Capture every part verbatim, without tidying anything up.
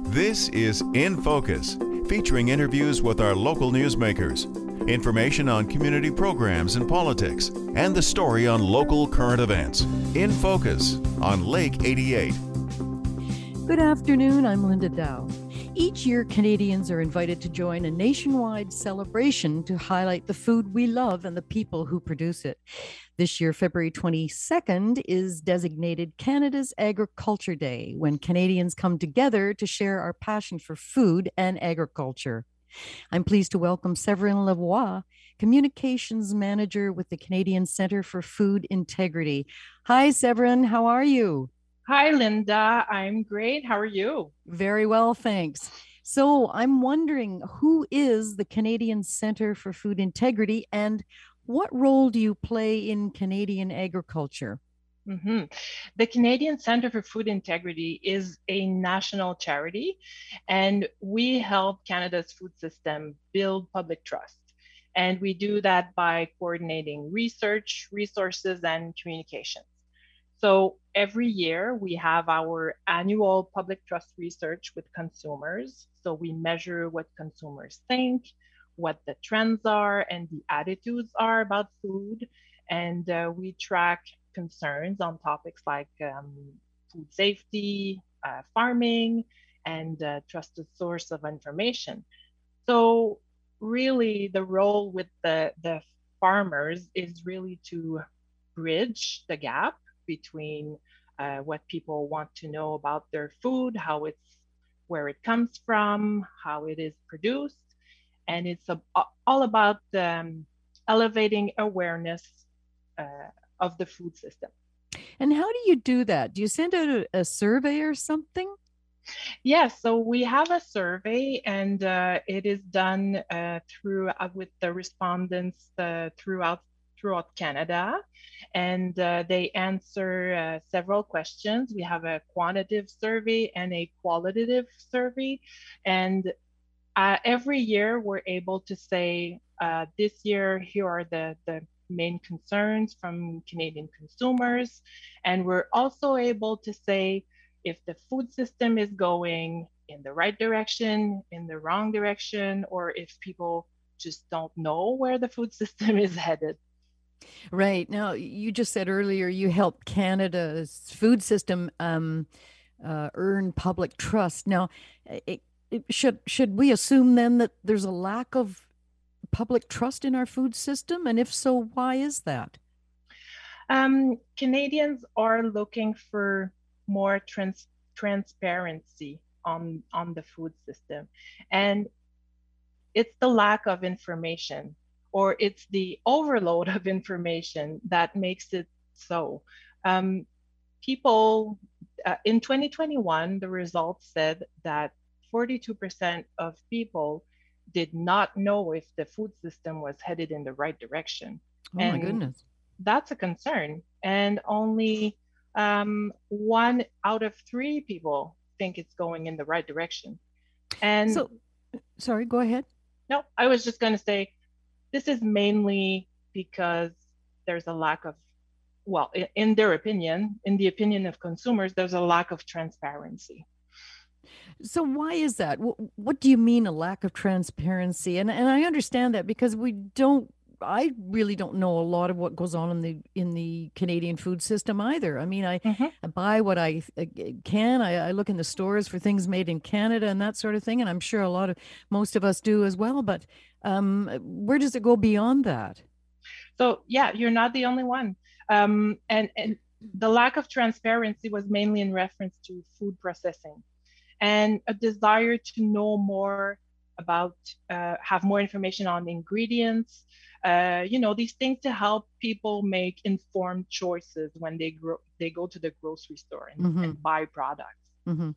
This is In Focus, featuring interviews with our local newsmakers, information on community programs and politics, and the story on local current events. In Focus on Lake eighty-eight. Good afternoon, I'm Linda Dow. Each year, Canadians are invited to join a nationwide celebration to highlight the food we love and the people who produce it. This year, February twenty-second, is designated Canada's Agriculture Day, when Canadians come together to share our passion for food and agriculture. I'm pleased to welcome Severin Lavoie, Communications Manager with the Canadian Centre for Food Integrity. Hi, Severin, how are you? Hi, Linda. I'm great. How are you? Very well, thanks. So I'm wondering, who is the Canadian Centre for Food Integrity and what role do you play in Canadian agriculture? Mm-hmm. The Canadian Centre for Food Integrity is a national charity, and we help Canada's food system build public trust. And we do that by coordinating research, resources, and communications. So every year we have our annual public trust research with consumers. So we measure what consumers think, what the trends are, and the attitudes are about food. And uh, we track concerns on topics like um, food safety, uh, farming, and uh, trusted source of information. So really the role with the, the farmers is really to bridge the gap between uh, what people want to know about their food, how it's, where it comes from, how it is produced. And it's a, all about um, elevating awareness uh, of the food system. And how do you do that? Do you send out a, a survey or something? Yes, so we have a survey, and uh, it is done uh, through uh, with the respondents uh, throughout throughout Canada, and uh, they answer uh, several questions. We have a quantitative survey and a qualitative survey, and uh, every year we're able to say, uh, this year, here are the, the main concerns from Canadian consumers, and we're also able to say if the food system is going in the right direction, in the wrong direction, or if people just don't know where the food system is headed. Right. Now, you just said earlier you helped Canada's food system um, uh, earn public trust. Now, it, it, should should we assume then that there's a lack of public trust in our food system? And if so, why is that? Um, Canadians are looking for more trans- transparency on, on the food system. And it's the lack of information, or it's the overload of information that makes it so. Um, people, uh, in twenty twenty-one, the results said that forty-two percent of people did not know if the food system was headed in the right direction. Oh, and my goodness. That's a concern. And only um, one out of three people think it's going in the right direction. And so, sorry, go ahead. No, I was just going to say, this is mainly because there's a lack of, well, in their opinion, in the opinion of consumers, there's a lack of transparency. So why is that? What, what do you mean a lack of transparency? And and I understand that because we don't, I really don't know a lot of what goes on in the in the Canadian food system either. I mean, I, mm-hmm. I buy what I can. I, I look in the stores for things made in Canada and that sort of thing. And I'm sure a lot of, most of us do as well. But um, where does it go beyond that? So, yeah, you're not the only one. Um, and, and the lack of transparency was mainly in reference to food processing and a desire to know more about, uh, have more information on ingredients, uh, you know, these things to help people make informed choices when they grow, they go to the grocery store and, mm-hmm. and buy products. Mm-hmm.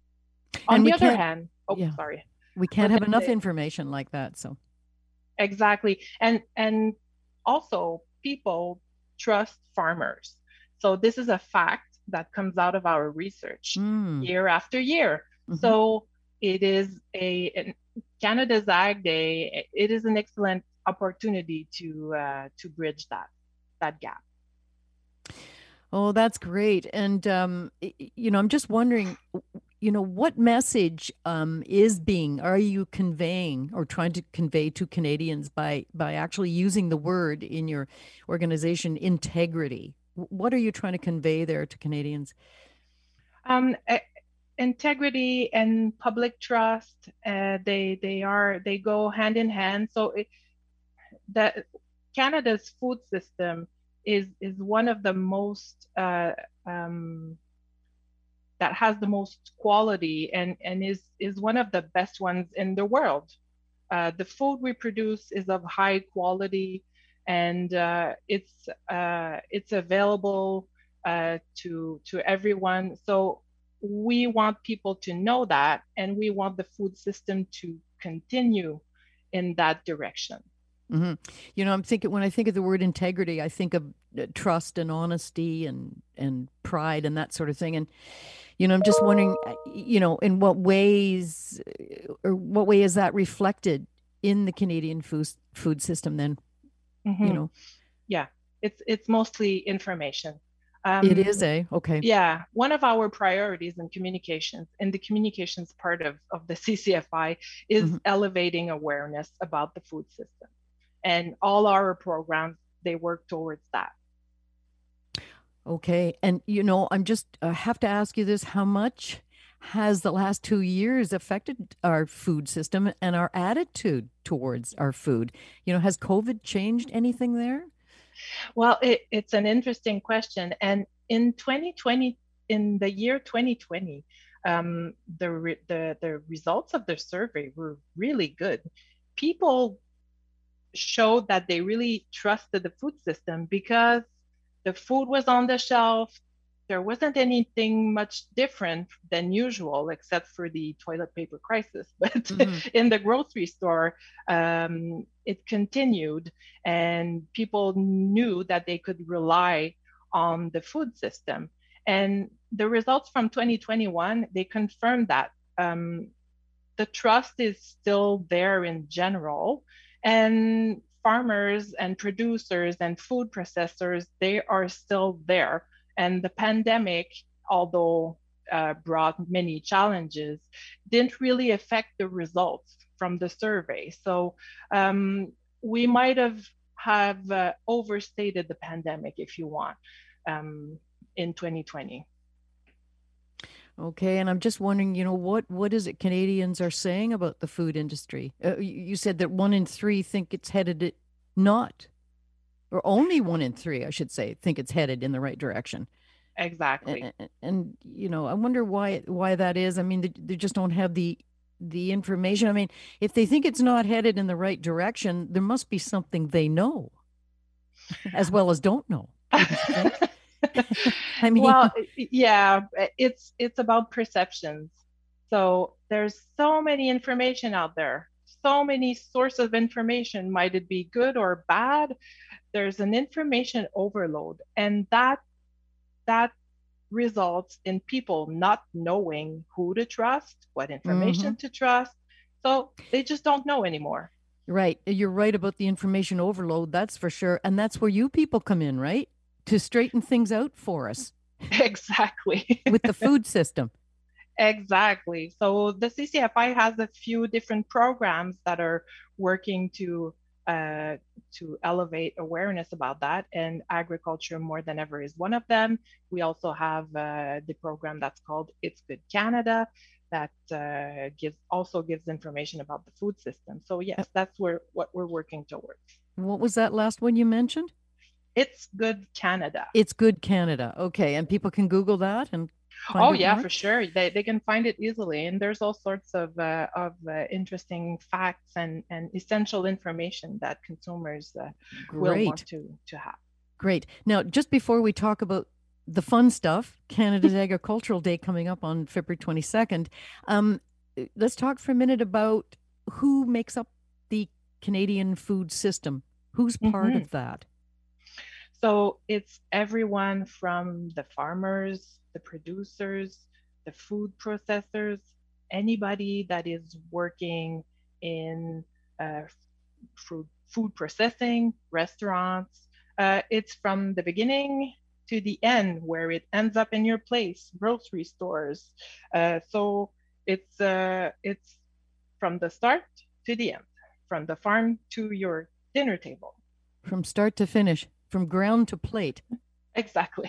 On and the other hand, oh, yeah, sorry. We can't have enough they, information like that, so. Exactly. And, and also people trust farmers. So this is a fact that comes out of our research mm. year after year. Mm-hmm. So it is a, an, Canada's Ag Day, it is an excellent opportunity to uh, to bridge that that gap. Oh, that's great. And um, you know, I'm just wondering, you know, what message um, is being, are you conveying or trying to convey to Canadians by by actually using the word in your organization, integrity? What are you trying to convey there to Canadians? Um, uh, integrity and public trust, uh, they they are they go hand in hand. So it, that Canada's food system is is one of the most uh, um, that has the most quality and and is is one of the best ones in the world. Uh, the food we produce is of high quality, and uh, it's uh, it's available uh, to to everyone. So we want people to know that, and we want the food system to continue in that direction. Mm-hmm. You know, I'm thinking when I think of the word integrity, I think of uh, trust and honesty and and pride and that sort of thing. And you know, I'm just wondering, uh, you know, in what ways uh, or what way is that reflected in the Canadian food food system? Then, Mm-hmm. you know, yeah, it's it's mostly information. Um, it is a okay. Yeah, one of our priorities in communications, in the communications part of of the C C F I, is mm-hmm. elevating awareness about the food system. And all our programs, they work towards that. Okay. And, you know, I'm just, I uh, have to ask you this, how much has the last two years affected our food system and our attitude towards our food? You know, has COVID changed anything there? Well, it, it's an interesting question. And in twenty twenty, in the year twenty twenty, um, the, re- the, the results of the survey were really good. People showed that they really trusted the food system because the food was on the shelf. There wasn't anything much different than usual, except for the toilet paper crisis. But mm-hmm. in the grocery store, um, it continued, and people knew that they could rely on the food system. And the results from twenty twenty-one, they confirmed that um, the trust is still there in general. And farmers and producers and food processors, they are still there. And the pandemic, although uh, brought many challenges, didn't really affect the results from the survey. So um, we might have have uh, overstated the pandemic, if you want, um, in twenty twenty. Okay, and I'm just wondering, you know, what what is it Canadians are saying about the food industry? Uh, you said that one in three think it's headed not, or only one in three, I should say, think it's headed in the right direction. Exactly. And, and you know, I wonder why why that is. I mean, they, they just don't have the the information. I mean, if they think it's not headed in the right direction, there must be something they know, as well as don't know. I mean, well, yeah, it's it's about perceptions. So there's so many information out there, so many sources of information. Might it be good or bad? There's an information overload, and that that results in people not knowing who to trust, what information mm-hmm. to trust. So they just don't know anymore. Right. You're right about the information overload. That's for sure. And that's where you people come in, right? To straighten things out for us. Exactly. With the food system. Exactly. So the C C F I has a few different programs that are working to uh, to elevate awareness about that, and agriculture more than ever is one of them. We also have uh, the program that's called It's Good Canada that uh, gives also gives information about the food system. So yes, that's where what we're working towards. What was that last one you mentioned? It's Good Canada. It's Good Canada. Okay. And people can Google that and find Oh it yeah, more? for sure. They they can find it easily. And there's all sorts of uh, of uh, interesting facts and, and essential information that consumers uh, will want to, to have. Great. Now, just before we talk about the fun stuff, Canada's Agricultural Day coming up on February twenty-second, um, let's talk for a minute about who makes up the Canadian food system. Who's part mm-hmm. of that? So it's everyone from the farmers, the producers, the food processors, anybody that is working in uh, food, food processing, restaurants. Uh, it's from the beginning to the end where it ends up in your place, grocery stores. Uh, so it's uh, it's from the start to the end, from the farm to your dinner table. From start to finish, from ground to plate. Exactly.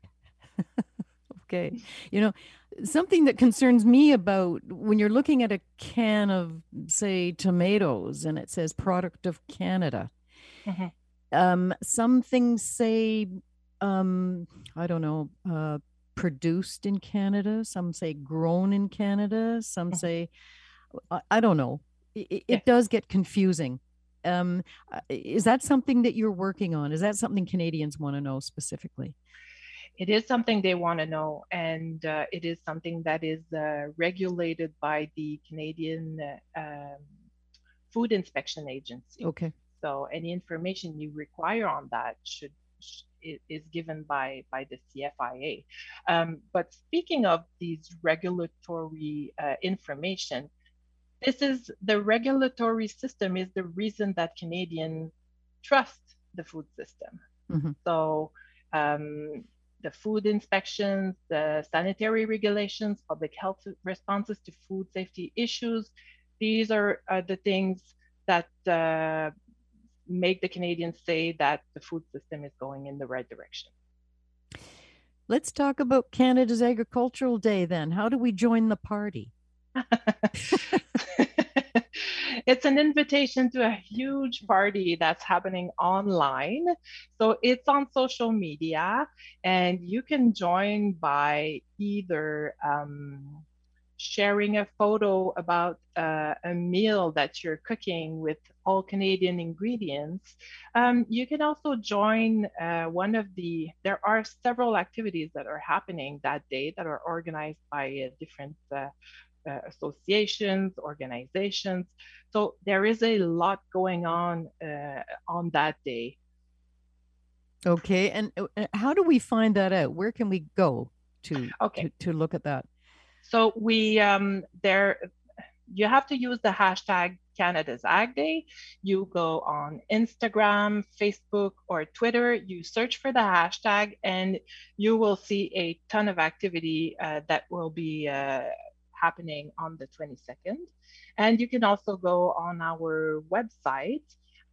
Okay. You know, something that concerns me about when you're looking at a can of, say, tomatoes and it says product of Canada, mm-hmm. um, some things say, um, I don't know, uh, produced in Canada. Some say grown in Canada. Some mm-hmm. say, I, I don't know. It, it yeah. does get confusing. Um, is that something that you're working on? Is that something Canadians want to know specifically? It is something they want to know, and uh, it is something that is uh, regulated by the Canadian uh, um, Food Inspection Agency. Okay. So any information you require on that should is given by by the C F I A. Um, but speaking of these regulatory uh, information, this is the regulatory system is the reason that Canadians trust the food system. Mm-hmm. So. Um, The food inspections, the sanitary regulations, public health responses to food safety issues. These are, are the things that uh, make the Canadians say that the food system is going in the right direction. Let's talk about Canada's Agricultural Day then. How do we join the party? It's an invitation to a huge party that's happening online. So it's on social media, and you can join by either um, sharing a photo about uh, a meal that you're cooking with all Canadian ingredients. Um, you can also join uh, one of the, there are several activities that are happening that day that are organized by uh, different uh, Uh, associations, organizations. So there is a lot going on uh, on that day. Okay, and uh, how do we find that out? Where can we go to okay. to, to look at that? So we um, there, you have to use the hashtag Canada's Ag Day. You go on Instagram, Facebook, or Twitter. You search for the hashtag, and you will see a ton of activity uh, that will be Uh, happening on the twenty-second. And you can also go on our website,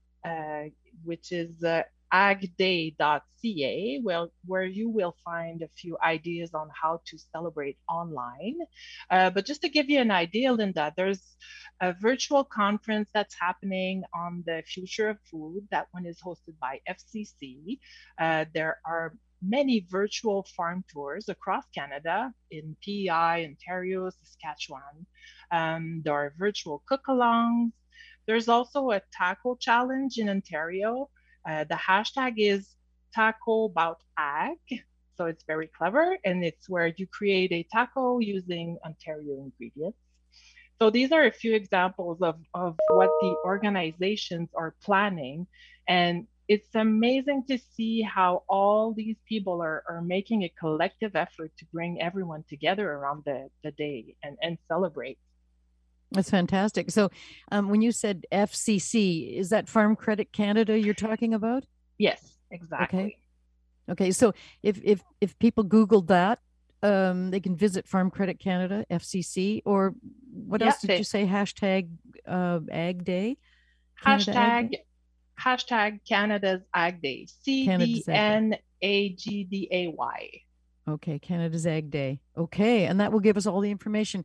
uh, which is uh, ag day dot c a, well, where you will find a few ideas on how to celebrate online. Uh, but just to give you an idea, Linda, there's a virtual conference that's happening on the future of food. That one is hosted by F C C. Uh, there are many virtual farm tours across Canada in P E I, Ontario, Saskatchewan. Um, there are virtual cook-alongs. There's also a taco challenge in Ontario. Uh, the hashtag is Taco About Ag. So it's very clever, and it's where you create a taco using Ontario ingredients. So these are a few examples of, of what the organizations are planning. And it's amazing to see how all these people are, are making a collective effort to bring everyone together around the, the day and, and celebrate. That's fantastic. So um, when you said F C C, is that Farm Credit Canada you're talking about? Yes, exactly. Okay. Okay. So if, if, if people Googled that, um, they can visit Farm Credit Canada, F C C, or what yeah, else did they, you say? Hashtag uh, Ag Day? Canada hashtag Ag Day? Hashtag Canada's Ag Day, C D N A G D A Y. Okay, Canada's Ag Day. Okay, and that will give us all the information.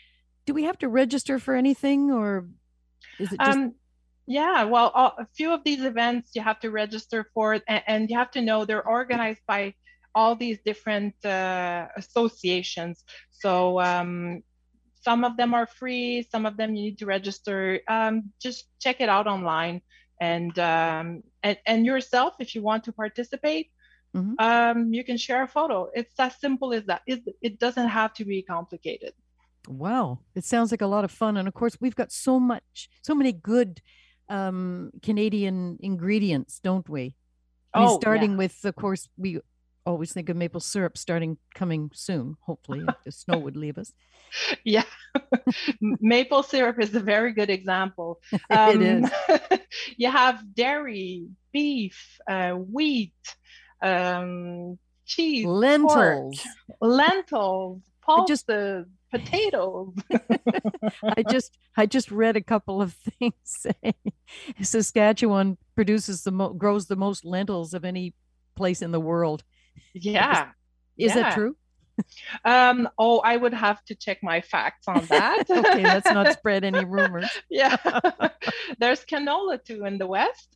Do we have to register for anything, or is it just... Um, yeah, well, a few of these events you have to register for, and, and you have to know they're organized by all these different uh, associations. So um, some of them are free, some of them you need to register. Um, just check it out online. And, um, and and yourself, if you want to participate, mm-hmm. um, you can share a photo. It's as simple as that. It, it doesn't have to be complicated. Wow. It sounds like a lot of fun. And of course, we've got so much, so many good um, Canadian ingredients, don't we? I mean, oh, starting yeah. with, of course, we always think of maple syrup starting coming soon, hopefully, if the snow would leave us. Yeah. Maple syrup is a very good example. Um, it is. You have dairy, beef, uh, wheat, um, cheese, lentils, pork, lentils, pulses, just, potatoes. I just I just read a couple of things saying Saskatchewan produces the mo- grows the most lentils of any place in the world. Yeah. Is, is yeah. that true? Um, oh, I would have to check my facts on that. Okay, let's not spread any rumors. Yeah. There's canola too in the West.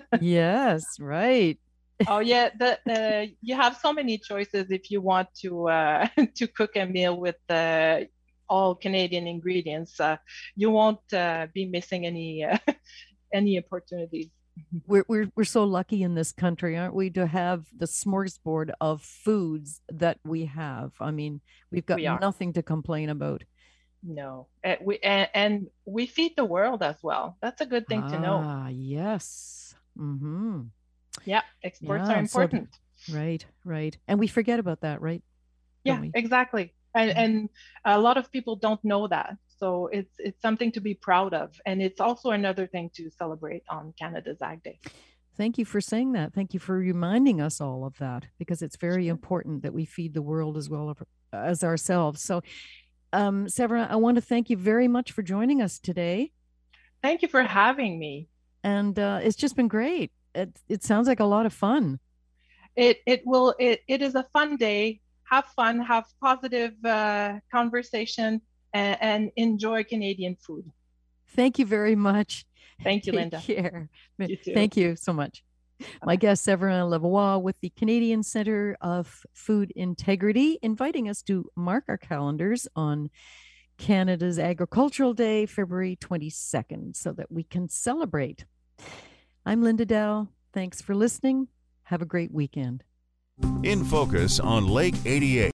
Yes, right. Oh yeah, the uh, you have so many choices if you want to uh, to cook a meal with uh, all Canadian ingredients. Uh, you won't uh, be missing any uh, any opportunities. We're, we're we're so lucky in this country, aren't we, to have the smorgasbord of foods that we have. I mean, we've got we nothing to complain about. No, uh, we and, and we feed the world as well. That's a good thing ah, to know. Ah, yes. Mm-hmm. Yeah, exports yeah, are important. So, right, right, and we forget about that, right? Yeah, exactly. And mm-hmm. and a lot of people don't know that. So it's it's something to be proud of. And it's also another thing to celebrate on Canada's Ag Day. Thank you for saying that. Thank you for reminding us all of that, because it's very sure. important that we feed the world as well as ourselves. So, um, Séverine, I want to thank you very much for joining us today. Thank you for having me. And uh, it's just been great. It, it sounds like a lot of fun. It it will it, it is a fun day. Have fun, have positive uh, conversation, and, and enjoy Canadian food. Thank you very much. Thank you, Take Linda. Care. You too. Thank you so much. Okay. My guest, Séverine Lavoie with the Canadian Centre of Food Integrity, inviting us to mark our calendars on Canada's Agricultural Day, February twenty-second, so that we can celebrate. I'm Linda Dow. Thanks for listening. Have a great weekend. In Focus on Lake eighty-eight.